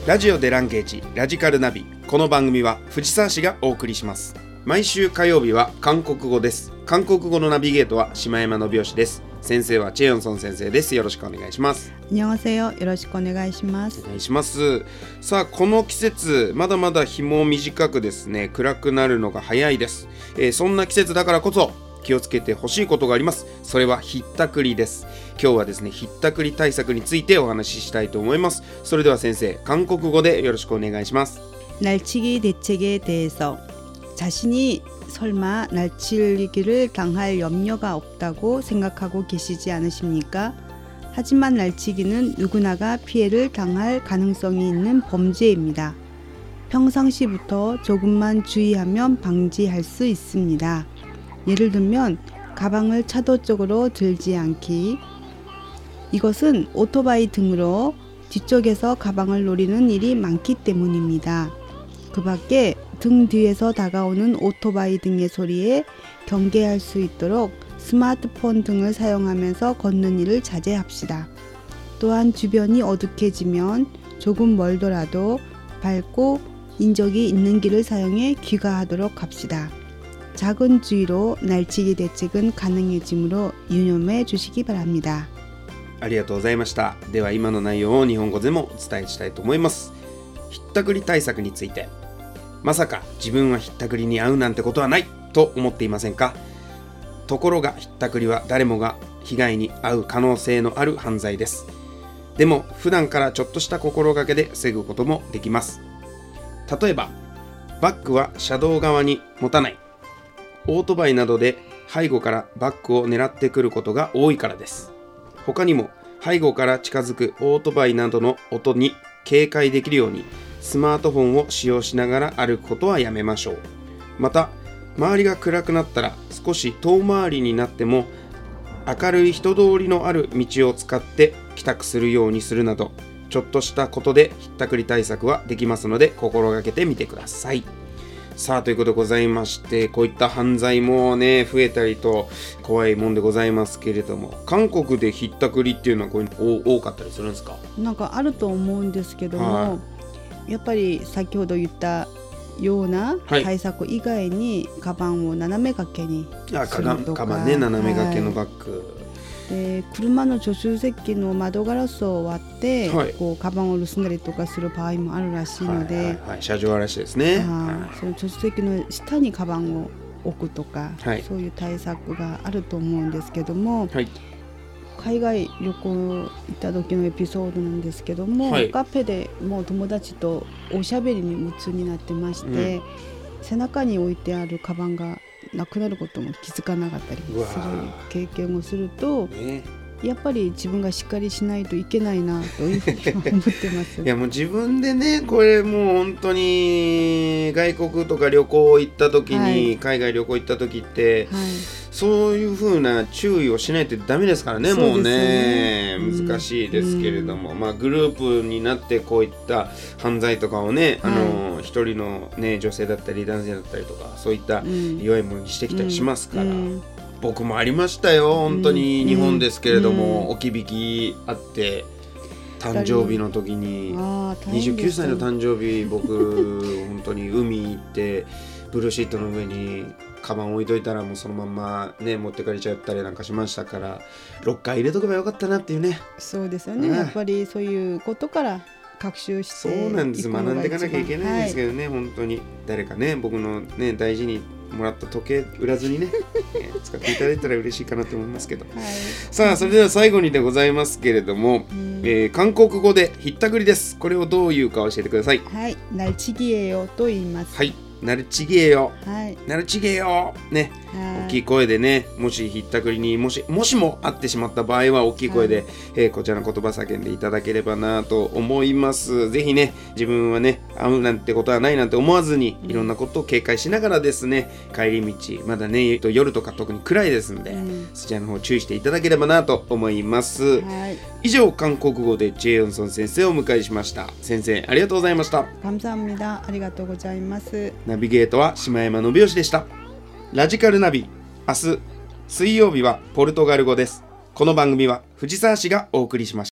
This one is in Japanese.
ラジオでランゲージラジカルナビ。この番組は藤沢市がお送りします。毎週火曜日は韓国語です。韓国語のナビゲートは下山信義です。先生はチェヨンソン先生です。よろしくお願いします。 안녕하세요。よろしくお願いします。 お願いします。さあ、この季節まだまだ日も短くですね、暗くなるのが早いです。そんな季節だからこそ気をつけてほしいことがあります。それはひったくりです。今日はですね、ひったくり対策についてお話ししたいと思います。それでは先生、韓国語でよろしくお願いします。 날치기 대책에 대해서 자신이 설마 날치기를 당할 염려가 없다고 생각하고 계시지 않으십니까? 하지만 날치기는 누구나가 피해를 당할 가능성이 있는 범죄입니다. 평상시부터 조금만 주의하면 방지할 수 있습니다. 예를 들면 가방을 차도 쪽으로 들지 않기. 이것은 오토바이 등으로 뒤쪽에서 가방을 노리는 일이 많기 때문입니다. 그 밖에 등 뒤에서 다가오는 오토바이 등의 소리에 경계할 수 있도록 스마트폰 등을 사용하면서 걷는 일을 자제합시다. 또한 주변이 어둑해지면 조금 멀더라도 밝고 인적이 있는 길을 사용해 귀가하도록 합시다. 작은 주의로 날치기 대책은 가능해지므로 유념해 주시기 바랍니다. ありがとうございました。では今の内容を日本語でもお伝えしたいと思います。ひったくり対策について。まさか自分はひったくりに遭うなんてことはないと思っていませんか？ところがひったくりは誰もが被害に遭う可能性のある犯罪です。でも普段からちょっとした心がけで防ぐこともできます。例えば、バッグは車道側に持たない。オートバイなどで背後からバッグを狙ってくることが多いからです。他にも背後から近づくオートバイなどの音に警戒できるようにスマートフォンを使用しながら歩くことはやめましょう。また、周りが暗くなったら少し遠回りになっても明るい人通りのある道を使って帰宅するようにするなど、ちょっとしたことでひったくり対策はできますので心がけてみてください。さあ、ということでございまして、こういった犯罪もね増えたりと怖いもんでございますけれども、韓国でひったくりっていうのはこういうの多かったりするんですか？ なんかあると思うんですけども、やっぱり先ほど言ったような対策以外に、カバンを斜め掛けにするとか、 カバンね、斜め掛けのバッグ、 で車の助手席の窓ガラスを割って、こうカバンを盗んだりとかする場合もあるらしいので、 車上荒らしですね。 その助手席の下にカバンを置くとか、そういう対策があると思うんですけども、海外旅行行った時のエピソードなんですけども、カフェでもう友達とおしゃべりに夢中になってまして、背中に置いてあるカバンがなくなることも気づかなかったりする経験をすると、やっぱり自分がしっかりしないといけないなというふうに思ってます。 いや、もう自分でね、これもう本当に外国とか旅行行った時に、海外旅行行った時って、そういう風な注意をしないとダメですからね。もうね、難しいですけれども、グループになってこういった犯罪とかをね、一人のね女性だったり男性だったりとか、そういった弱いものにしてきたりしますから、僕もありましたよ。本当に日本ですけれども、置き引きあって誕生日の時に29歳の誕生日、僕本当に海行ってブルーシートの上にカバン置いといたら、もうそのまんまね持ってかれちゃったりなんかしましたから、ロッカー入れとけばよかったなっていうね。 そうですよね、やっぱりそういうことから学習して、 そうなんです。学んでいかなきゃいけないんですけどね、本当に誰かね、僕のね大事にもらった時計売らずにね使っていただいたら嬉しいかなと思いますけど、さあ、それでは最後にでございますけれども、韓国語でひったくりです。これをどういうか教えてください。 날치기예요と言います。 なるちげえよ、なるちげえよね、大きい声でね、もしひったくりにもしも会ってしまった場合は大きい声で、こちらの言葉叫んでいただければなと思います。ぜひね、自分はね会うなんてことはないなんて思わずに、いろんなことを警戒しながらですね、帰り道まだね夜とか特に暗いですんで、そちらの方注意していただければなと思います。以上、韓国語でチェヨンソン先生をお迎えしました。先生、ありがとうございました。 감사합니다。ありがとうございます。 ナビゲートは下山信義でした。ラジカルナビ、明日水曜日はポルトガル語です。この番組は藤沢市がお送りしました。